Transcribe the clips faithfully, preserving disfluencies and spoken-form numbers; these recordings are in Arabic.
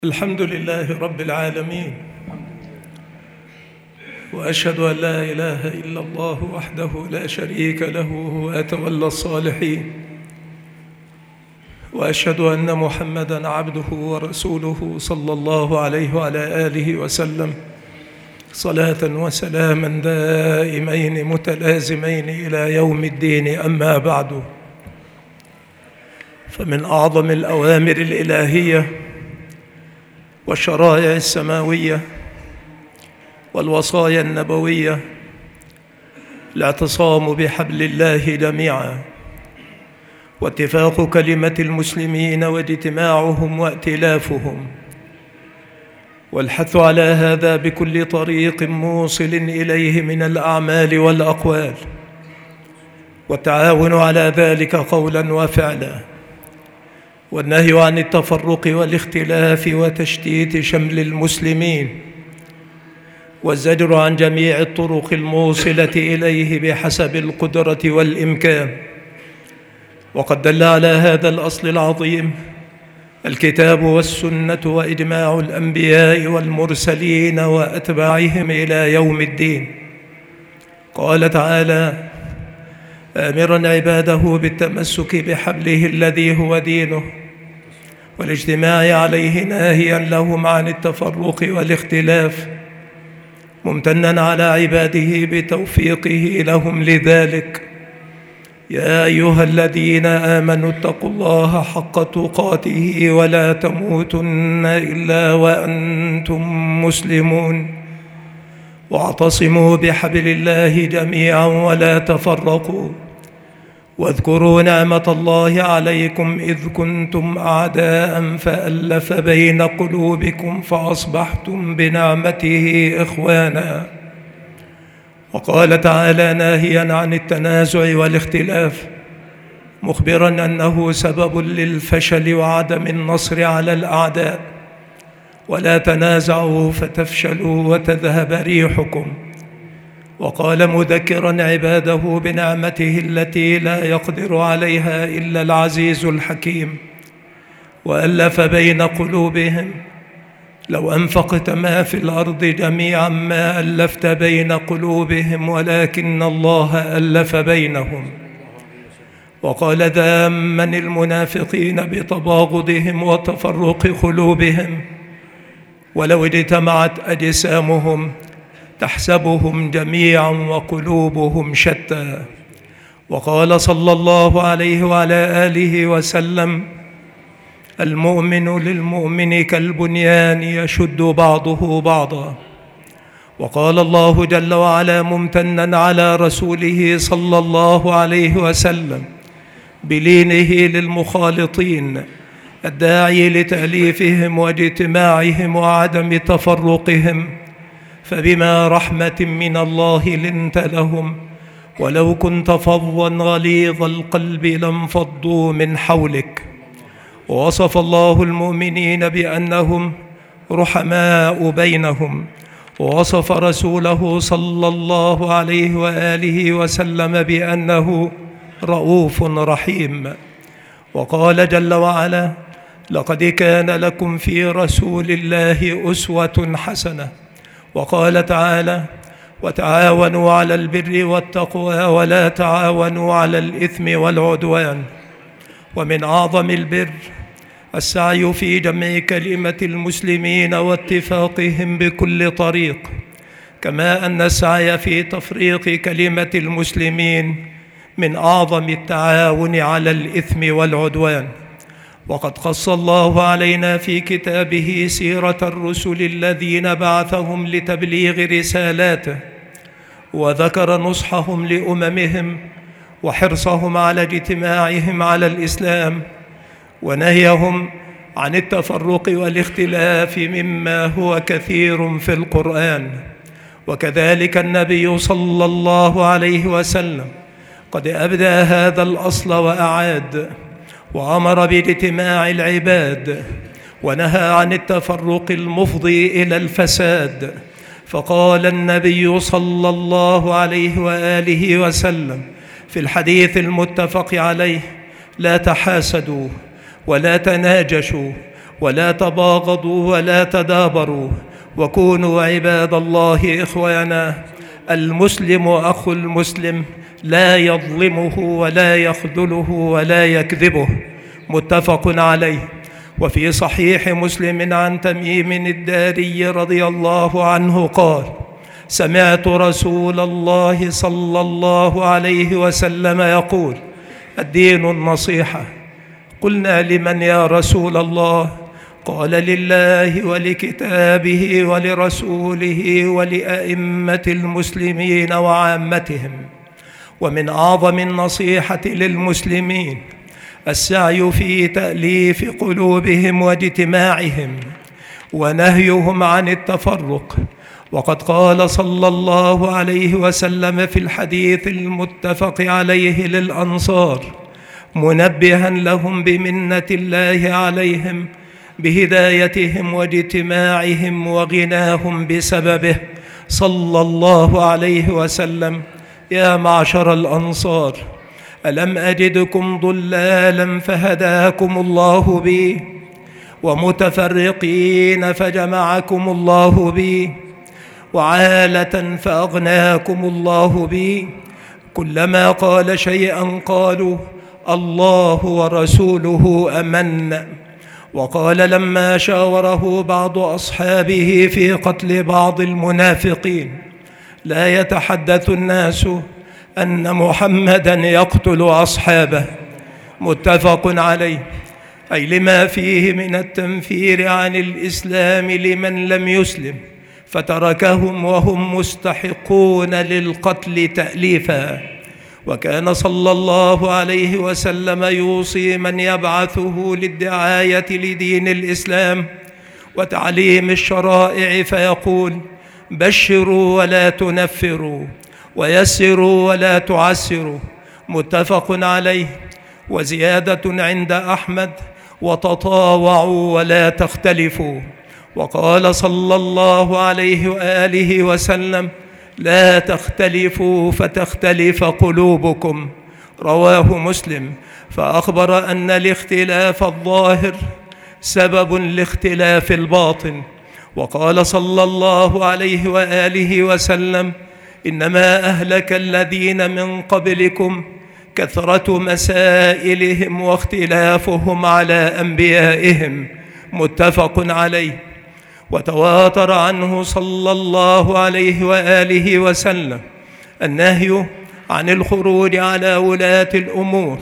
الحمد لله رب العالمين، وأشهد أن لا إله إلا الله وحده لا شريك له ويتولى الصالحين، وأشهد أن محمدًا عبده ورسوله صلى الله عليه وعلى آله وسلم صلاة وسلاما دائمين متلازمين إلى يوم الدين. أما بعد، فمن أعظم الأوامر الإلهية والشرائع السماوية والوصايا النبوية الاعتصام بحبل الله جميعا، واتفاق كلمة المسلمين واجتماعهم وائتلافهم، والحث على هذا بكل طريق موصل إليه من الأعمال والأقوال، والتعاون على ذلك قولا وفعلا، والنهي عن التفرق والاختلاف وتشتيت شمل المسلمين، والزجر عن جميع الطرق الموصلة إليه بحسب القدرة والإمكان. وقد دل على هذا الأصل العظيم الكتاب والسنة وإجماع الأنبياء والمرسلين وأتباعهم إلى يوم الدين. قال تعالى: آمرا عباده بالتمسك بحبله الذي هو دينه، والاجتماع عليه ناهيا لهم عن التفرق والاختلاف، ممتنا على عباده بتوفيقه لهم لذلك. يا أيها الذين آمنوا اتقوا الله حق تقاته ولا تموتن إلا وأنتم مسلمون، واعتصموا بحبل الله جميعا ولا تفرقوا، واذكروا نعمة الله عليكم إذ كنتم أعداء فألف بين قلوبكم فأصبحتم بنعمته إخوانا. وقال تعالى ناهيا عن التنازع والاختلاف، مخبرا أنه سبب للفشل وعدم النصر على الأعداء: ولا تنازعوا فتفشلوا وتذهب ريحكم. وقال مذكرا عباده بنعمته التي لا يقدر عليها إلا العزيز الحكيم: وألف بين قلوبهم، لو أنفقت ما في الأرض جميعا ما ألفت بين قلوبهم ولكن الله ألف بينهم. وقال ذاما المنافقين بتباغضهم وتفرق قلوبهم: ولو اجتمعت أجسامهم تحسبهم جميعا وقلوبهم شتى. وقال صلى الله عليه وعلى آله وسلم: المؤمن للمؤمن كالبنيان يشد بعضه بعضا. وقال الله جل وعلا ممتنا على رسوله صلى الله عليه وسلم بلينه للمخالطين، الداعي لتأليفهم واجتماعهم وعدم تفرقهم: فبما رحمة من الله لنت لهم، ولو كنت فظا غليظ القلب لانفضوا من حولك. ووصف الله المؤمنين بأنهم رحماء بينهم، ووصف رسوله صلى الله عليه وآله وسلم بأنه رؤوف رحيم. وقال جل وعلا: لقد كان لكم في رسول الله أسوة حسنة. وقال تعالى: وتعاونوا على البر والتقوى ولا تعاونوا على الإثم والعدوان. ومن أعظم البر السعي في جمع كلمة المسلمين واتفاقهم بكل طريق، كما أن السعي في تفريق كلمة المسلمين من أعظم التعاون على الإثم والعدوان. وقد قص الله علينا في كتابه سيرة الرسل الذين بعثهم لتبليغ رسالاته، وذكر نصحهم لأممهم وحرصهم على اجتماعهم على الإسلام، ونهيهم عن التفرق والاختلاف مما هو كثير في القرآن. وكذلك النبي صلى الله عليه وسلم قد أبدى هذا الأصل وأعاد، وأمر باجتماع العباد، ونهى عن التفرق المفضي إلى الفساد. فقال النبي صلى الله عليه وآله وسلم في الحديث المتفق عليه: لا تحاسدوا ولا تناجشوا ولا تباغضوا ولا تدابروا، وكونوا عباد الله إخوانا. المسلم أخو المسلم، لا يظلمه ولا يخذله ولا يكذبه. متفق عليه. وفي صحيح مسلم عن تميم الداري رضي الله عنه قال: سمعت رسول الله صلى الله عليه وسلم يقول: الدين النصيحة. قلنا: لمن يا رسول الله؟ قال: لله ولكتابه ولرسوله ولأئمة المسلمين وعامتهم. ومن أعظم النصيحة للمسلمين السعي في تأليف قلوبهم واجتماعهم ونهيهم عن التفرق. وقد قال صلى الله عليه وسلم في الحديث المتفق عليه للأنصار، منبها لهم بمنة الله عليهم بهدايتهم واجتماعهم وغناهم بسببه، صلى الله عليه وسلم: يا معشر الأنصار، ألم أجدكم ضلالا فهداكم الله بي، ومتفرقين فجمعكم الله بي، وعالة فأغناكم الله بي. كلما قال شيئا قالوا: الله ورسوله أمن. وقال لما شاوره بعض أصحابه في قتل بعض المنافقين: لا يتحدث الناس أن محمدا يقتل أصحابه. متفق عليه. أي لما فيه من التنفير عن الإسلام لمن لم يسلم فتركهم وهم مستحقون للقتل تأليفا. وكان صلى الله عليه وسلم يوصي من يبعثه للدعاية لدين الإسلام وتعليم الشرائع فيقول: بشروا ولا تنفروا، ويسروا ولا تعسروا. متفق عليه. وزيادة عند أحمد: وتطاوعوا ولا تختلفوا. وقال صلى الله عليه وآله وسلم: لا تختلفوا فتختلف قلوبكم. رواه مسلم. فأخبر أن الاختلاف الظاهر سبب لاختلاف الباطن. وقال صلى الله عليه وآله وسلم: إنما أهلك الذين من قبلكم كثرة مسائلهم واختلافهم على أنبيائهم. متفق عليه. وتواتر عنه صلى الله عليه وآله وسلم النهي عن الخروج على ولاة الأمور،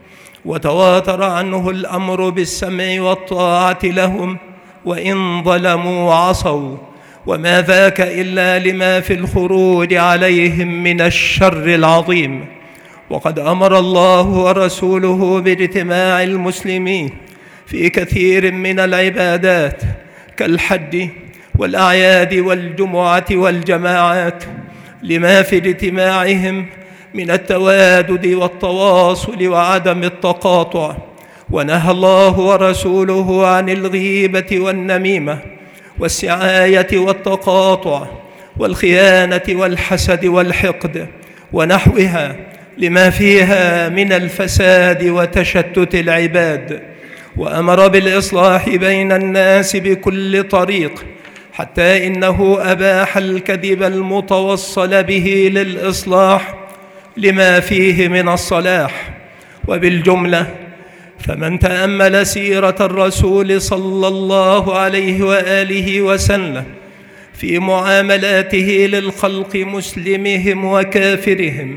وتواتر عنه الأمر بالسمع والطاعة لهم وإن ظلموا وعصوا، وما ذاك إلا لما في الخروج عليهم من الشر العظيم. وقد أمر الله ورسوله باجتماع المسلمين في كثير من العبادات كالحج والأعياد والجمعة والجماعات، لما في اجتماعهم من التوادد والتواصل وعدم التقاطع. ونهى الله ورسوله عن الغيبة والنميمة والسعاية والتقاطع والخيانة والحسد والحقد ونحوها، لما فيها من الفساد وتشتت العباد. وأمر بالإصلاح بين الناس بكل طريق، حتى إنه أباح الكذب المتوصل به للإصلاح لما فيه من الصلاح. وبالجملة فمن تأمل سيرة الرسول صلى الله عليه وآله وسلم في معاملاته للخلق مسلمهم وكافرهم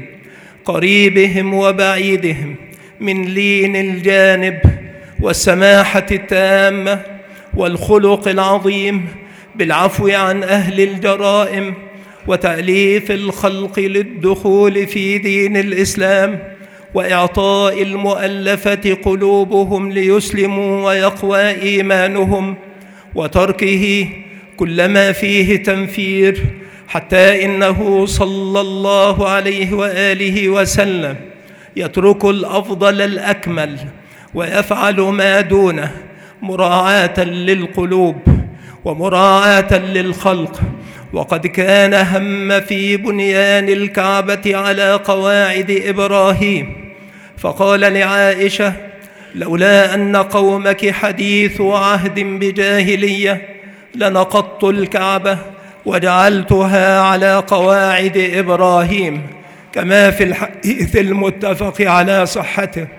قريبهم وبعيدهم من لين الجانب والسماحة التامة والخلق العظيم بالعفو عن أهل الجرائم وتأليف الخلق للدخول في دين الإسلام وإعطاء المؤلفة قلوبهم ليسلموا ويقوى إيمانهم، وتركه كل ما فيه تنفير، حتى إنه صلى الله عليه وآله وسلم يترك الأفضل الأكمل ويفعل ما دونه مراعاة للقلوب ومراعاة للخلق. وقد كان هم في بنيان الكعبة على قواعد إبراهيم، فقال لعائشة: لولا أن قومك حديث عهد بجاهلية لنقضت الكعبة وجعلتها على قواعد إبراهيم، كما في الحديث المتفق على صحته.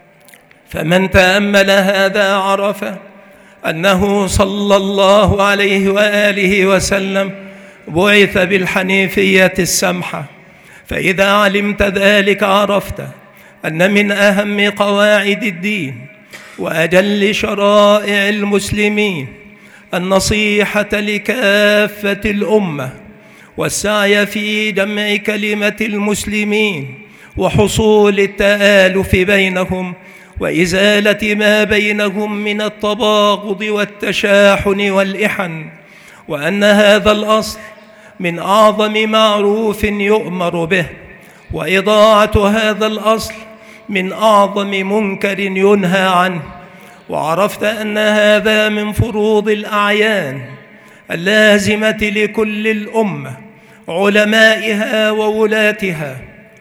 فمن تأمل هذا عرف أنه صلى الله عليه وآله وسلم بعث بالحنيفية السمحة. فإذا علمت ذلك عرفت أن من أهم قواعد الدين وأجل شرائع المسلمين النصيحة لكافة الأمة والسعي في جمع كلمة المسلمين وحصول التآلف بينهم وإزالة ما بينهم من التباغض والتشاحن والإحن، وأن هذا الأصل من أعظم معروف يؤمر به، وإضاعة هذا الأصل من أعظم منكر ينهى عنه. وعرفت أن هذا من فروض الأعيان اللازمة لكل الأمة، علمائها وولاتها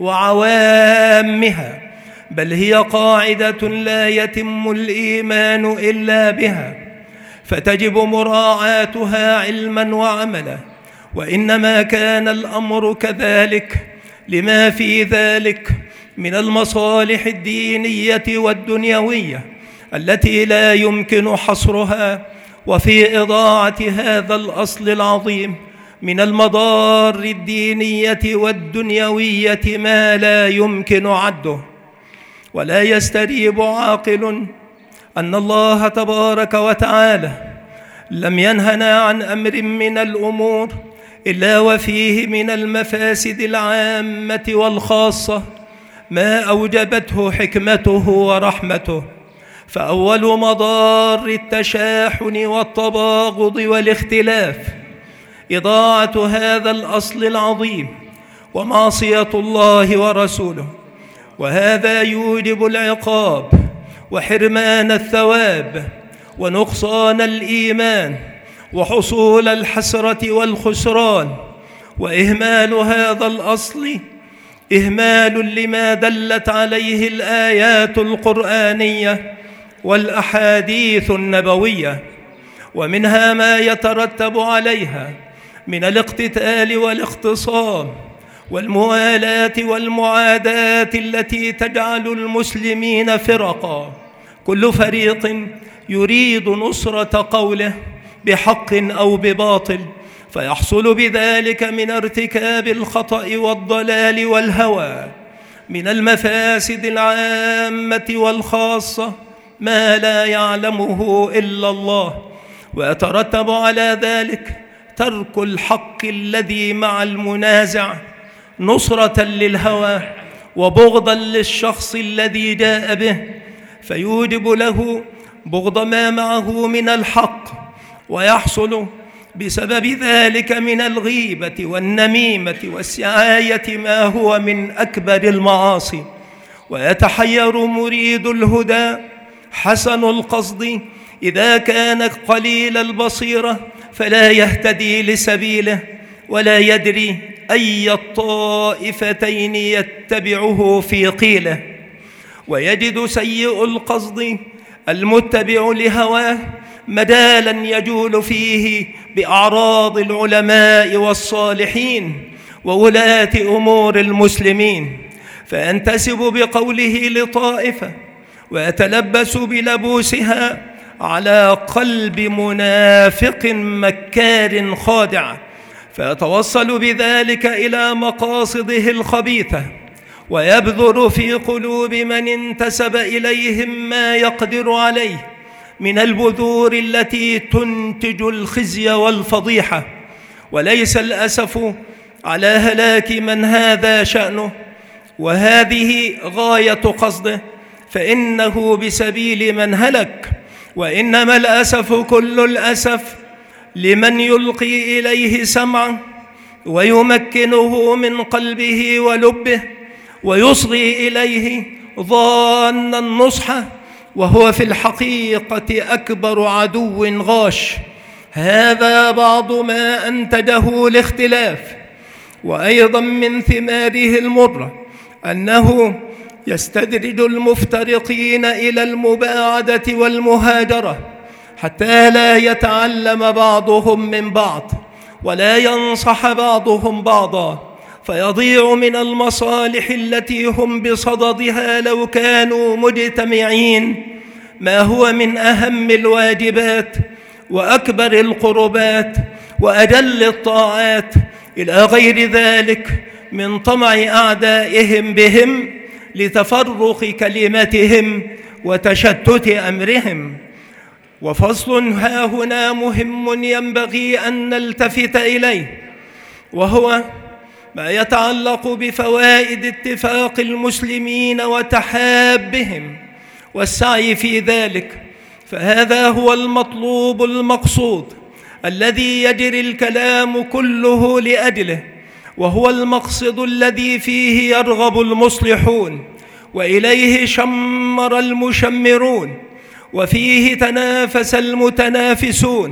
وعوامها، بل هي قاعدة لا يتم الإيمان إلا بها، فتجب مراعاتها علما وعملا. وإنما كان الأمر كذلك لما في ذلك من المصالح الدينية والدنيوية التي لا يمكن حصرها، وفي إضاعة هذا الأصل العظيم من المضار الدينية والدنيوية ما لا يمكن عده. ولا يستريب عاقل أن الله تبارك وتعالى لم ينهنا عن أمر من الأمور إلا وفيه من المفاسد العامة والخاصة ما أوجبته حكمته ورحمته. فأول مضار التشاحن والتباغض والاختلاف إضاعة هذا الأصل العظيم ومعصية الله ورسوله، وهذا يوجب العقاب وحرمان الثواب ونقصان الإيمان وحصول الحسرة والخسران. وإهمال هذا الأصل إهمال لما دلت عليه الآيات القرآنية والأحاديث النبوية، ومنها ما يترتب عليها من الاقتتال والاختصام والموالاة والمعاداة التي تجعل المسلمين فرقا، كل فريق يريد نصرة قوله بحق أو بباطل، فيحصل بذلك من ارتكاب الخطأ والضلال والهوى من المفاسد العامة والخاصة ما لا يعلمه إلا الله. ويترتب على ذلك ترك الحق الذي مع المنازع نصرة للهوى وبغضا للشخص الذي جاء به، فيوجب له بغض ما معه من الحق، ويحصل بسبب ذلك من الغيبة والنميمة والسعاية ما هو من أكبر المعاصي. ويتحير مريد الهدى حسن القصد إذا كان قليل البصيرة فلا يهتدي لسبيله ولا يدري أي الطائفتين يتبعه في قيله، ويجد سيء القصد المتبع لهواه مجالا يجول فيه بأعراض العلماء والصالحين وولاة أمور المسلمين، فينتسب بقوله لطائفة ويتلبس بلبوسها على قلب منافق مكار خادع، فيتوصل بذلك إلى مقاصده الخبيثة، ويبذر في قلوب من انتسب إليهم ما يقدر عليه من البذور التي تنتج الخزي والفضيحة. وليس الأسف على هلاك من هذا شأنه وهذه غاية قصده، فإنه بسبيل من هلك، وإنما الأسف كل الأسف لمن يلقي إليه سمعه ويمكنه من قلبه ولبه ويصغي إليه ظان النصح، وهو في الحقيقة أكبر عدو غاش. هذا بعض ما أنتجه الاختلاف. وأيضا من ثماره المرة أنه يستدرج المفترقين إلى المباعدة والمهاجرة حتى لا يتعلم بعضهم من بعض ولا ينصح بعضهم بعضا، فيضيع من المصالح التي هم بصددها لو كانوا مجتمعين ما هو من أهم الواجبات وأكبر القربات وأجل الطاعات، إلى غير ذلك من طمع أعدائهم بهم لتفرق كلمتهم وتشتت أمرهم. وفصل ها هنا مهم ينبغي أن نلتفت إليه، وهو ما يتعلق بفوائد اتفاق المسلمين وتحابهم والسعي في ذلك، فهذا هو المطلوب المقصود الذي يجري الكلام كله لأجله، وهو المقصد الذي فيه يرغب المصلحون وإليه شمر المشمرون وفيه تنافس المتنافسون،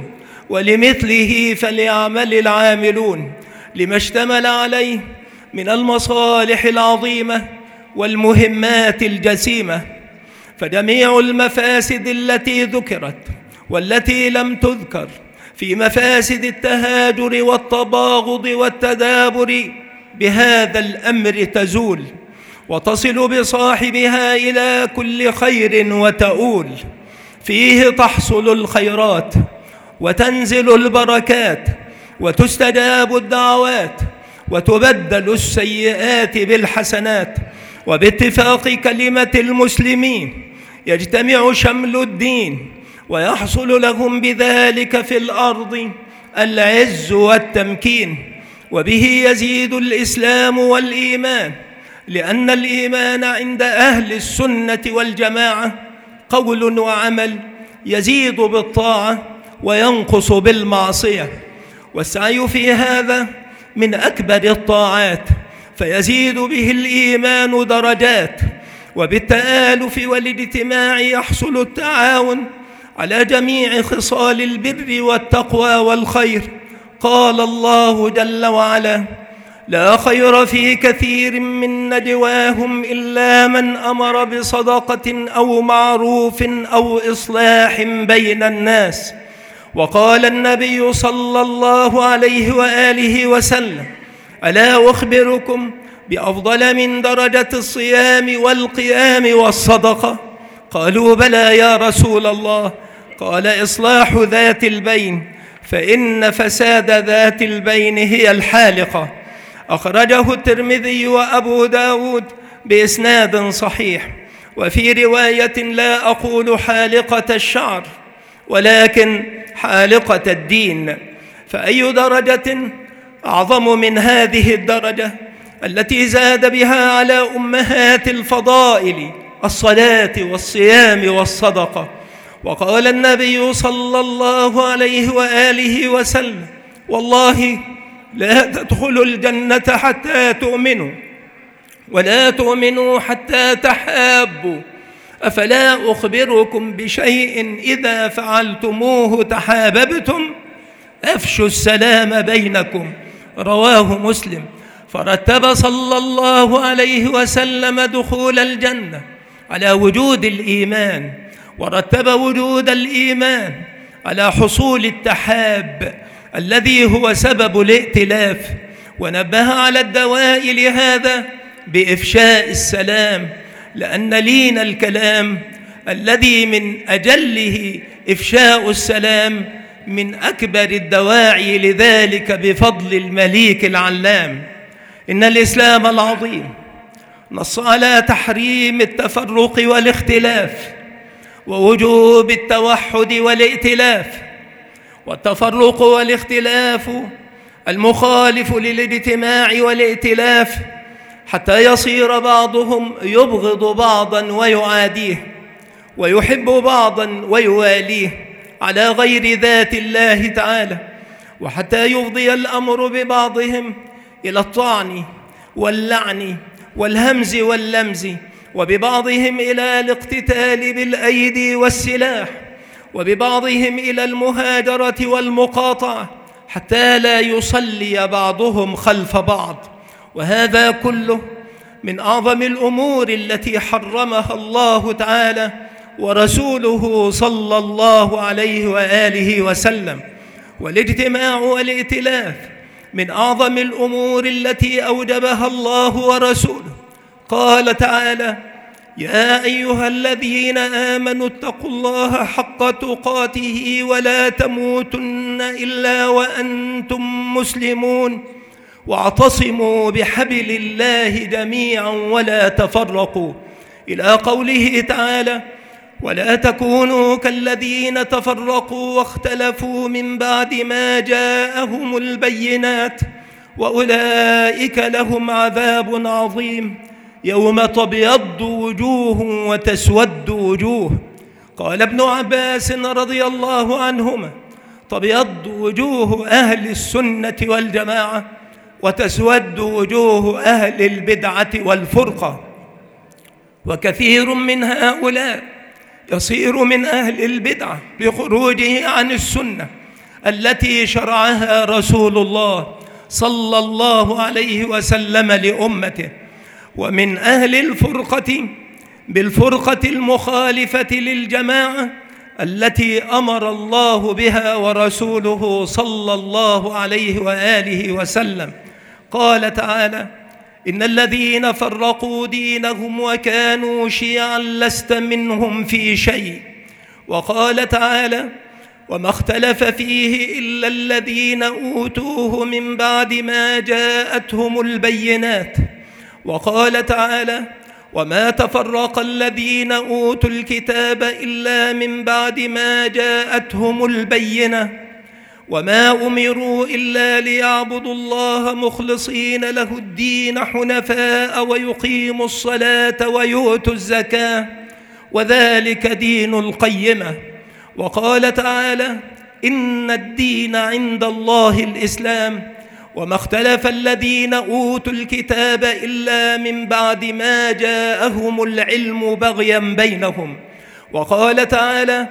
ولمثله فليعمل العاملون، لما اشتمل عليه من المصالح العظيمة والمهمات الجسيمة. فجميع المفاسد التي ذكرت والتي لم تذكر في مفاسد التهاجر والتباغض والتدابر بهذا الأمر تزول، وتصل بصاحبها إلى كل خير وتؤول. فيه تحصل الخيرات وتنزل البركات وتستجاب الدعوات وتبدل السيئات بالحسنات، وباتفاق كلمة المسلمين يجتمع شمل الدين، ويحصل لهم بذلك في الأرض العز والتمكين، وبه يزيد الإسلام والإيمان، لأن الإيمان عند أهل السنة والجماعة قول وعمل يزيد بالطاعة وينقص بالمعصية، والسعي في هذا من أكبر الطاعات، فيزيد به الإيمان درجات، وبالتآلف والاجتماع يحصل التعاون على جميع خصال البر والتقوى والخير. قال الله جل وعلا: لا خير في كثير من نجواهم إلا من أمر بصدقة أو معروف أو إصلاح بين الناس. وقال النبي صلى الله عليه وآله وسلم: ألا أخبركم بأفضل من درجة الصيام والقيام والصدقة؟ قالوا: بلى يا رسول الله. قال: إصلاح ذات البين، فإن فساد ذات البين هي الحالقة. أخرجه الترمذي وأبو داود بإسناد صحيح. وفي رواية: لا أقول حالقة الشعر ولكن حالقة الدين. فأي درجة أعظم من هذه الدرجة التي زاد بها على أمهات الفضائل الصلاة والصيام والصدقة؟ وقال النبي صلى الله عليه وآله وسلم: والله لا تدخلوا الجنة حتى تؤمنوا، ولا تؤمنوا حتى تحابوا، أفلا أخبركم بشيء إذا فعلتموه تحاببتم؟ أفشوا السلام بينكم. رواه مسلم. فرتب صلى الله عليه وسلم دخول الجنة على وجود الإيمان، ورتب وجود الإيمان على حصول التحاب الذي هو سبب الائتلاف، ونبه على الدواء لهذا بإفشاء السلام، لأن لين الكلام الذي من أجله إفشاء السلام من أكبر الدواعي لذلك بفضل المليك العلام. إن الإسلام العظيم نص على تحريم التفرق والاختلاف ووجوب التوحد والائتلاف. والتفرق والاختلاف المخالف للاجتماع والائتلاف حتى يصير بعضهم يبغض بعضا ويعاديه، ويحب بعضا ويواليه على غير ذات الله تعالى، وحتى يفضي الأمر ببعضهم إلى الطعن واللعن والهمز واللمز، وببعضهم إلى الاقتتال بالأيدي والسلاح، وببعضهم إلى المهاجرة والمقاطعة، حتى لا يصلي بعضهم خلف بعض. وهذا كله من أعظم الأمور التي حرمها الله تعالى ورسوله صلى الله عليه وآله وسلم. والاجتماع والائتلاف من أعظم الأمور التي أوجبها الله ورسوله. قال تعالى: يا أيها الذين آمنوا اتقوا الله حق تقاته ولا تموتن إلا وأنتم مسلمون واعتصموا بحبل الله جميعا ولا تفرقوا، إلى قوله تعالى: ولا تكونوا كالذين تفرقوا واختلفوا من بعد ما جاءهم البينات وأولئك لهم عذاب عظيم يوم تبيض وجوه وتسود وجوه. قال ابن عباس رضي الله عنهما: تبيض وجوه أهل السنة والجماعة وتسود وجوه أهل البدعة والفرقة. وكثير من هؤلاء يصير من أهل البدعة بخروجه عن السنة التي شرعها رسول الله صلى الله عليه وسلم لأمته، ومن أهل الفرقة بالفرقة المخالفة للجماعة التي أمر الله بها ورسوله صلى الله عليه وآله وسلم. قال تعالى: إن الذين فرقوا دينهم وكانوا شيعا لست منهم في شيء. وقال تعالى: وما اختلف فيه إلا الذين أوتوه من بعد ما جاءتهم البينات. وقال تعالى: وما تفرق الذين أوتوا الكتاب إلا من بعد ما جاءتهم البينة وما أمروا إلا ليعبدوا الله مخلصين له الدين حنفاء ويقيموا الصلاة ويؤتوا الزكاة وذلك دين القيمة. وقال تعالى: إن الدين عند الله الإسلام وما اختلف الذين أوتوا الكتاب إلا من بعد ما جاءهم العلم بغيا بينهم. وقال تعالى: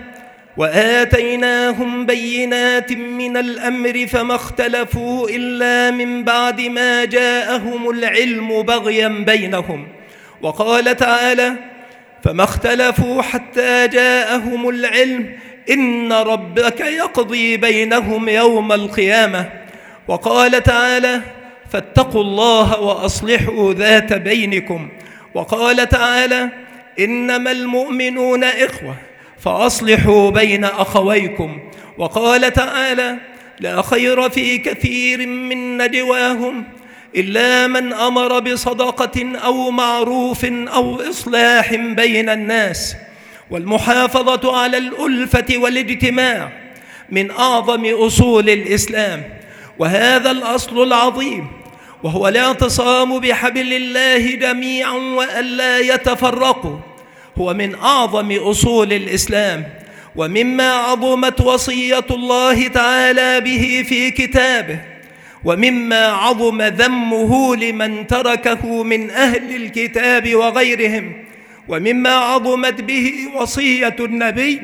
وآتيناهم بينات من الأمر فما اختلفوا إلا من بعد ما جاءهم العلم بغيا بينهم. وقال تعالى: فما اختلفوا حتى جاءهم العلم إن ربك يقضي بينهم يوم القيامة. وقال تعالى: فاتقوا الله وأصلحوا ذات بينكم. وقال تعالى: إنما المؤمنون إخوة فأصلحوا بين أخويكم. وقال تعالى: لا خير في كثير من نجواهم إلا من أمر بصدقة أو معروف أو إصلاح بين الناس. والمحافظة على الألفة والاجتماع من أعظم أصول الإسلام، وهذا الأصل العظيم وهو الاعتصام بحبل الله جميعا وألا يتفرقوا هو من أعظم أصول الإسلام، ومما عظمت وصية الله تعالى به في كتابه، ومما عظم ذمه لمن تركه من أهل الكتاب وغيرهم، ومما عظمت به وصية النبي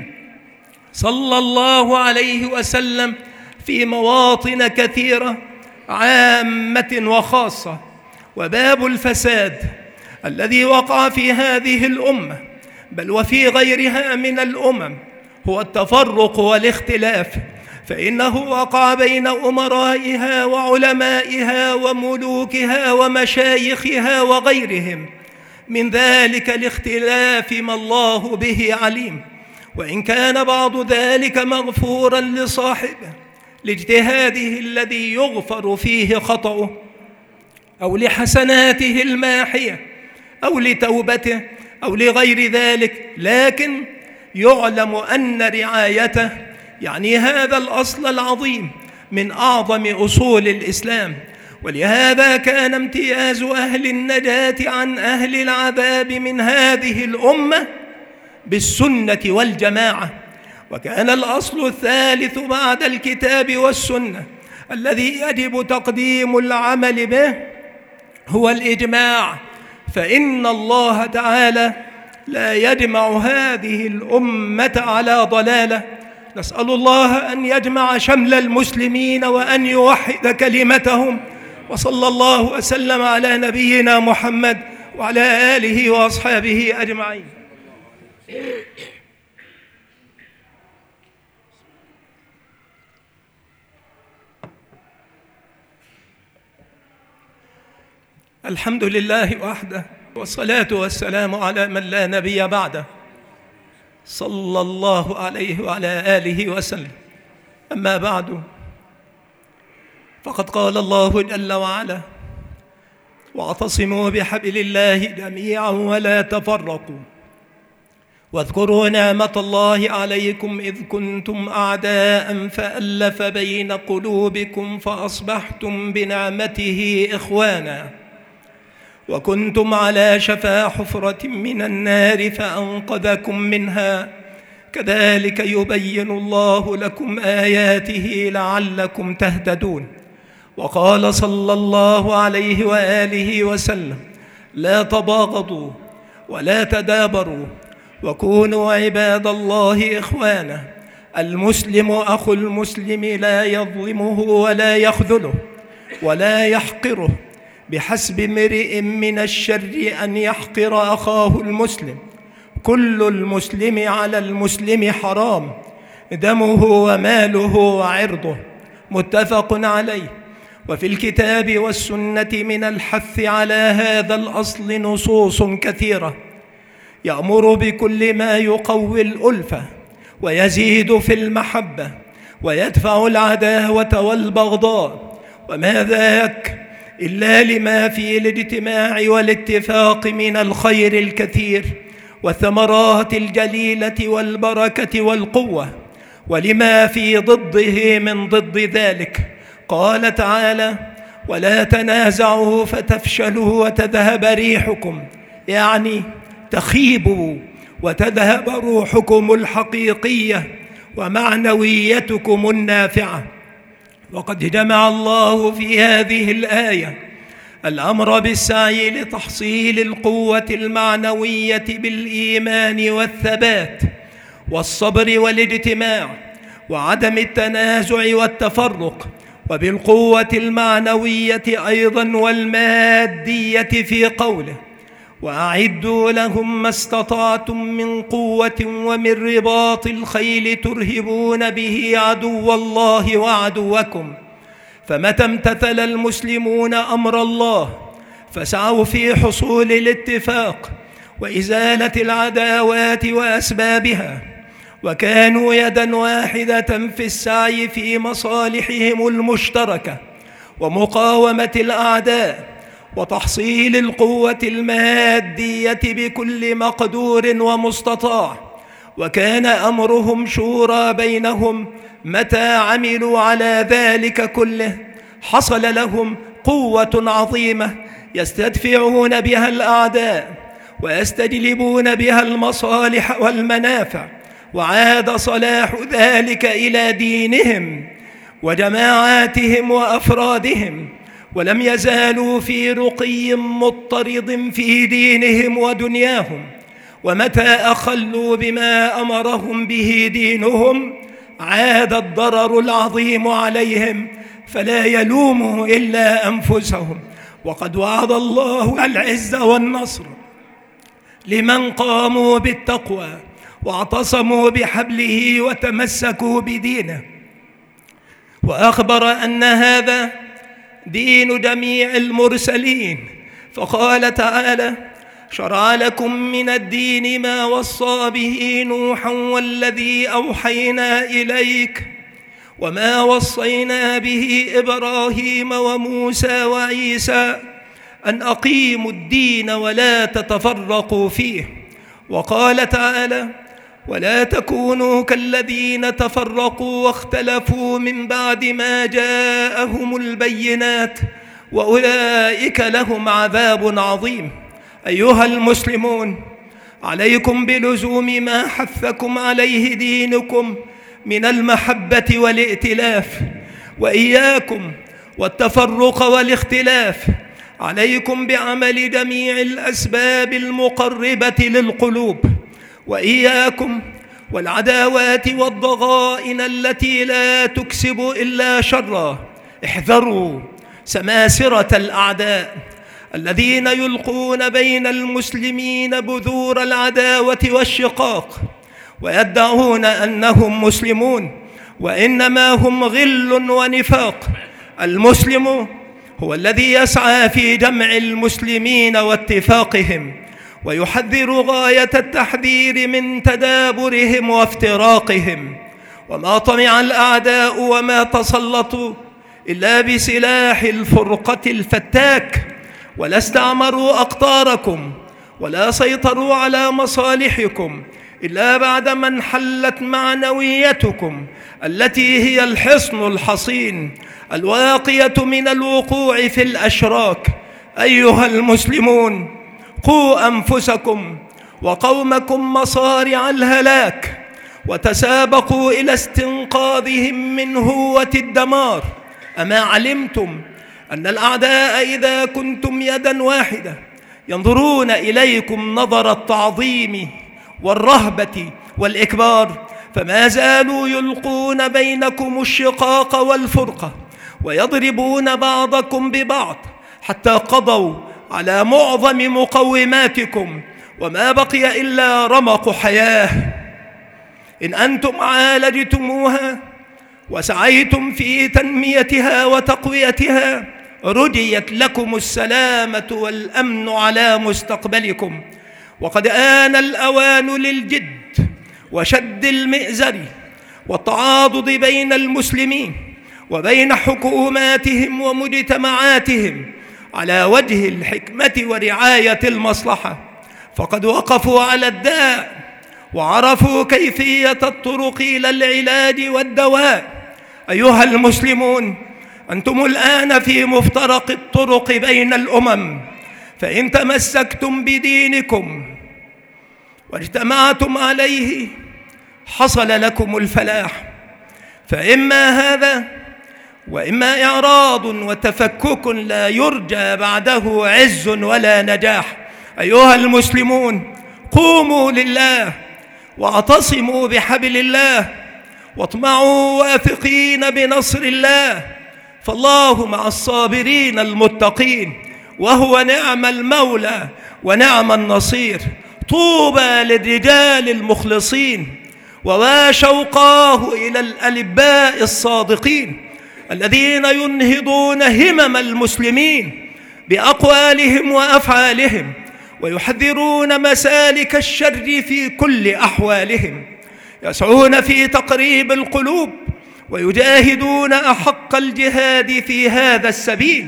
صلى الله عليه وسلم في مواطن كثيرة عامة وخاصة. وباب الفساد الذي وقع في هذه الأمة بل وفي غيرها من الأمم هو التفرق والاختلاف، فإنه وقع بين أمرائها وعلمائها وملوكها ومشايخها وغيرهم من ذلك الاختلاف ما الله به عليم، وإن كان بعض ذلك مغفورا لصاحبه لاجتهاده الذي يغفر فيه خطأه أو لحسناته الماحية أو لتوبته أو لغير ذلك، لكن يعلم أن رعايته يعني هذا الأصل العظيم من أعظم أصول الإسلام. ولهذا كان امتياز أهل النجاة عن أهل العذاب من هذه الأمة بالسنة والجماعة. وكان الأصل الثالث بعد الكتاب والسنة الذي يجب تقديم العمل به هو الإجماع، فإن الله تعالى لا يجمع هذه الأمة على ضلالة. نسأل الله أن يجمع شمل المسلمين وأن يوحد كلمتهم، وصلى الله وسلم على نبينا محمد وعلى آله وأصحابه أجمعين. الحمد لله وحده، والصلاة والسلام على من لا نبي بعده، صلى الله عليه وعلى آله وسلم. أما بعد، فقد قال الله جل وعلا: واعتصموا بحبل الله جميعا ولا تفرقوا واذكروا نعمة الله عليكم إذ كنتم أعداء فألف بين قلوبكم فأصبحتم بنعمته إخوانا وكنتم على شفا حفرة من النار فأنقذكم منها كذلك يبين الله لكم آياته لعلكم تهتدون. وقال صلى الله عليه وآله وسلم: لا تباغضوا ولا تدابروا وكونوا عباد الله إخوانا. المسلم أخو المسلم لا يظلمه ولا يخذله ولا يحقره، بحسب امرئ من الشر أن يحقر أخاه المسلم. كل المسلم على المسلم حرام، دمه وماله وعرضه. متفق عليه. وفي الكتاب والسنة من الحث على هذا الأصل نصوص كثيرة يأمر بكل ما يقوي الألفة ويزيد في المحبة ويدفع العداوة والبغضاء، وما ذاك إلا لما في الاجتماع والاتفاق من الخير الكثير والثمرات الجليلة والبركة والقوة، ولما في ضده من ضد ذلك. قال تعالى: ولا تنازعوا فتفشلوا وتذهب ريحكم، يعني تخيبوا وتذهب روحكم الحقيقية ومعنويتكم النافعة. وقد جمع الله في هذه الآية الأمر بالسعي لتحصيل القوة المعنوية بالإيمان والثبات والصبر والاجتماع وعدم التنازع والتفرق، وبالقوة المعنوية أيضا والمادية في قوله: وأعدوا لهم ما استطعتم من قوة ومن رباط الخيل ترهبون به عدو الله وعدوكم. فمتى امتثل المسلمون أمر الله فسعوا في حصول الاتفاق وإزالة العداوات وأسبابها، وكانوا يدا واحدة في السعي في مصالحهم المشتركة ومقاومة الأعداء وتحصيل القوة المادية بكل مقدور ومستطاع. وكان أمرهم شورى بينهم، متى عملوا على ذلك كله حصل لهم قوة عظيمة يستدفعون بها الأعداء ويستجلبون بها المصالح والمنافع، وعاد صلاح ذلك إلى دينهم وجماعاتهم وأفرادهم، ولم يزالوا في رقي مضطرد في دينهم ودنياهم. ومتى أخلوا بما أمرهم به دينهم عاد الضرر العظيم عليهم، فلا يلومه إلا أنفسهم. وقد وعد الله العز والنصر لمن قاموا بالتقوى واعتصموا بحبله وتمسكوا بدينه، وأخبر أن هذا دين جميع المرسلين. فقال تعالى: شرع لكم من الدين ما وصى به نوحا والذي أوحينا إليك وما وصينا به إبراهيم وموسى وعيسى أن أقيموا الدين ولا تتفرقوا فيه. وقال تعالى: ولا تكونوا كالذين تفرقوا واختلفوا من بعد ما جاءهم البينات وأولئك لهم عذاب عظيم. أيها المسلمون، عليكم بلزوم ما حثكم عليه دينكم من المحبة والائتلاف، وإياكم والتفرق والاختلاف. عليكم بعمل جميع الأسباب المقربة للقلوب، وإياكم والعداوات والضغائن التي لا تكسب إلا شرا. احذروا سماسرة الأعداء الذين يلقون بين المسلمين بذور العداوة والشقاق ويدعون أنهم مسلمون وإنما هم غل ونفاق. المسلم هو الذي يسعى في جمع المسلمين واتفاقهم ويحذر غاية التحذير من تدابرهم وافتراقهم. وما طمع الأعداء وما تسلطوا إلا بسلاح الفرقة الفتاك، ولا استعمروا أقطاركم ولا سيطروا على مصالحكم إلا بعدما انحلت معنويتكم التي هي الحصن الحصين الواقية من الوقوع في الأشراك. أيها المسلمون، قوا أنفسكم وقومكم مصارع الهلاك وتسابقوا إلى استنقاذهم من هوة الدمار. أما علمتم أن الأعداء إذا كنتم يدا واحدة ينظرون إليكم نظر التعظيم والرهبة والإكبار، فما زالوا يلقون بينكم الشقاق والفرقة ويضربون بعضكم ببعض حتى قضوا على معظم مقوماتكم، وما بقي إلا رمق حياة. إن أنتم عالجتموها وسعيتم في تنميتها وتقويتها رجيت لكم السلامة والأمن على مستقبلكم. وقد آن الأوان للجد وشد المئزر والتعاضد بين المسلمين وبين حكوماتهم ومجتمعاتهم على وجه الحكمة ورعاية المصلحة، فقد وقفوا على الداء وعرفوا كيفية الطرق إلى العلاج والدواء. أيها المسلمون، أنتم الآن في مفترق الطرق بين الأمم، فإن تمسكتم بدينكم واجتمعتم عليه حصل لكم الفلاح، فإما هذا وإما إعراض وتفكك لا يرجى بعده عز ولا نجاح. أيها المسلمون، قوموا لله واعتصموا بحبل الله واطمعوا واثقين بنصر الله، فالله مع الصابرين المتقين، وهو نعم المولى ونعم النصير. طوبى للرجال المخلصين وشوقاه إلى الألباء الصادقين الذين ينهضون همم المسلمين بأقوالهم وأفعالهم ويحذرون مسالك الشر في كل أحوالهم، يسعون في تقريب القلوب ويجاهدون أحق الجهاد في هذا السبيل.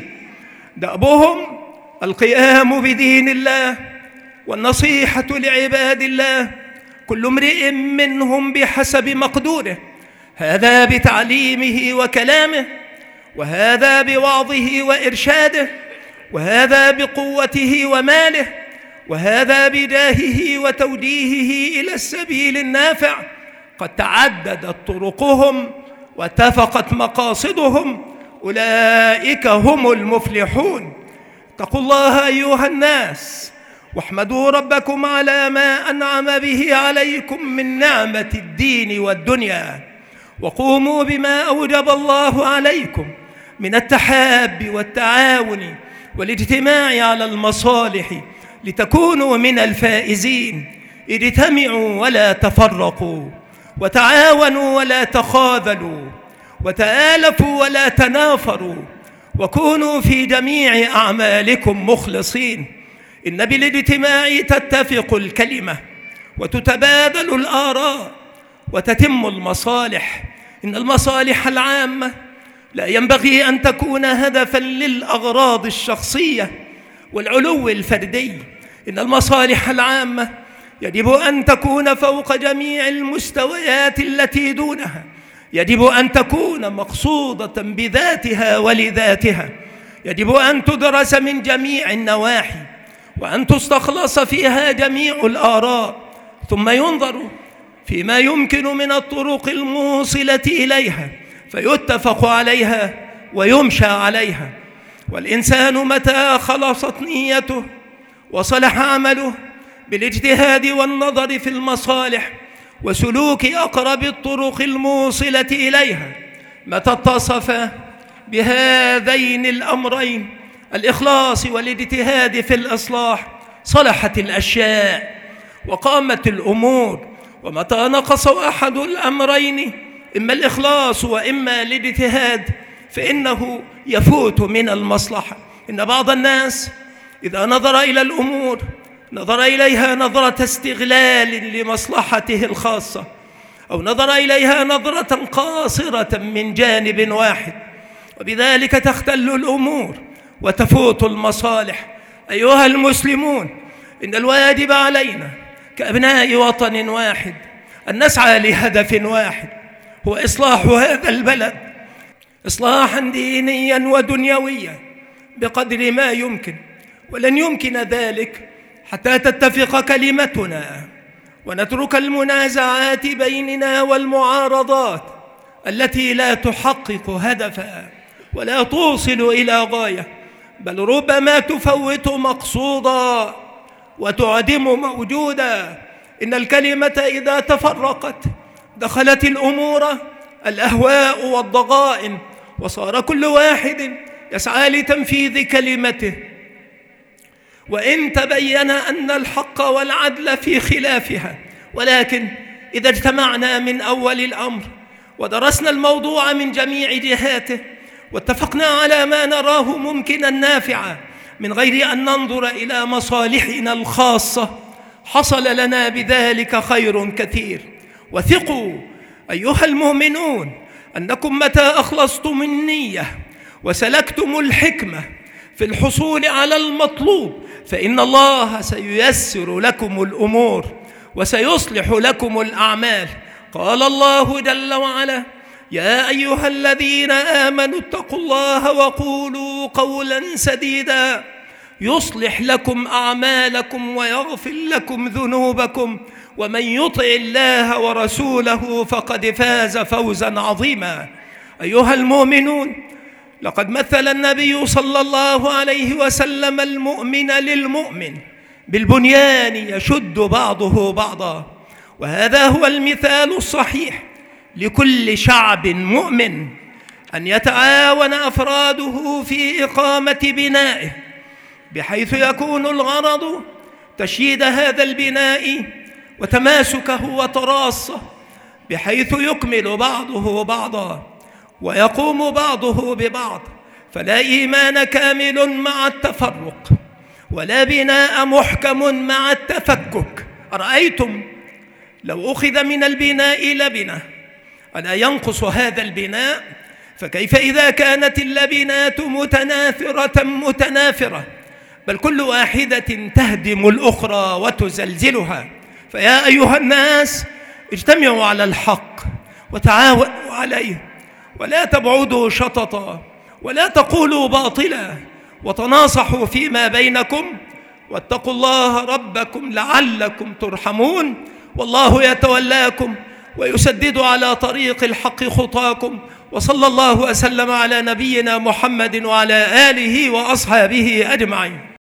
دأبهم القيام بدين الله والنصيحة لعباد الله، كل امرئ منهم بحسب مقدوره، هذا بتعليمه وكلامه، وهذا بوعظه وإرشاده، وهذا بقوته وماله، وهذا بجاهه وتوجيهه إلى السبيل النافع. قد تعددت طرقهم واتفقت مقاصدهم، أولئك هم المفلحون. اتقوا الله أيها الناس واحمدوا ربكم على ما أنعم به عليكم من نعمة الدين والدنيا، وقوموا بما أوجب الله عليكم من التحاب والتعاون والاجتماع على المصالح لتكونوا من الفائزين. اجتمعوا ولا تفرقوا، وتعاونوا ولا تخاذلوا، وتآلفوا ولا تنافروا، وكونوا في جميع أعمالكم مخلصين. إن بالاجتماع تتفق الكلمة وتتبادل الآراء وتتم المصالح. إن المصالح العامة لا ينبغي أن تكون هدفاً للأغراض الشخصية والعلو الفردي. إن المصالح العامة يجب أن تكون فوق جميع المستويات التي دونها، يجب أن تكون مقصودة بذاتها ولذاتها، يجب أن تدرس من جميع النواحي وأن تستخلص فيها جميع الآراء، ثم ينظر فيما يمكن من الطرق الموصلة إليها فيتفق عليها ويمشى عليها. والإنسان متى خلصت نيته وصلح عمله بالاجتهاد والنظر في المصالح وسلوك أقرب الطرق الموصلة إليها، متى اتصف بهذين الأمرين الإخلاص والاجتهاد في الإصلاح صلحت الأشياء وقامت الأمور. ومتى نقص أحد الأمرين، إما الإخلاص وإما الاجتهاد، فإنه يفوت من المصلحة. إن بعض الناس إذا نظر إلى الأمور نظر إليها نظرة استغلال لمصلحته الخاصة، أو نظر إليها نظرة قاصرة من جانب واحد، وبذلك تختل الأمور وتفوت المصالح. أيها المسلمون، إن الواجب علينا كأبناء وطن واحد أن نسعى لهدف واحد، هو إصلاح هذا البلد إصلاحا دينيا ودنيويا بقدر ما يمكن. ولن يمكن ذلك حتى تتفق كلمتنا ونترك المنازعات بيننا والمعارضات التي لا تحقق هدفا ولا توصل إلى غاية، بل ربما تفوت مقصودا وتعدم موجودا. إن الكلمة إذا تفرقت دخلت الأمور الأهواء والضغائن، وصار كل واحد يسعى لتنفيذ كلمته، وإن تبين أن الحق والعدل في خلافها. ولكن إذا اجتمعنا من أول الأمر ودرسنا الموضوع من جميع جهاته واتفقنا على ما نراه ممكنا نافعا من غير أن ننظر إلى مصالحنا الخاصة، حصل لنا بذلك خير كثير. وثقوا أيها المؤمنون أنكم متى أخلصتم النية وسلكتم الحكمة في الحصول على المطلوب فإن الله سييسر لكم الأمور وسيصلح لكم الأعمال. قال الله جل وعلا: يا أيها الذين آمنوا اتقوا الله وقولوا قولا سديدا يصلح لكم أعمالكم ويغفر لكم ذنوبكم ومن يطع الله ورسوله فقد فاز فوزا عظيما. أيها المؤمنون، لقد مثل النبي صلى الله عليه وسلم المؤمن للمؤمن بالبنيان يشد بعضه بعضا، وهذا هو المثال الصحيح لكل شعب مؤمن، أن يتعاون أفراده في إقامة بنائه، بحيث يكون الغرض تشييد هذا البناء وتماسكه وتراصه، بحيث يكمل بعضه بعضا ويقوم بعضه ببعض. فلا إيمان كامل مع التفرق، ولا بناء محكم مع التفكك. أرأيتم لو أخذ من البناء لبنة ألا ينقص هذا البناء؟ فكيف إذا كانت اللبنات متناثرة متنافرة، بل كل واحدة تهدم الأخرى وتزلزلها؟ فيا أيها الناس، اجتمعوا على الحق وتعاونوا عليه، ولا تبعدوا شططا، ولا تقولوا باطلا، وتناصحوا فيما بينكم، واتقوا الله ربكم لعلكم ترحمون. والله يتولاكم ويسدد على طريق الحق خطاكم. وصلى الله وسلم على نبينا محمد وعلى آله وأصحابه أجمعين.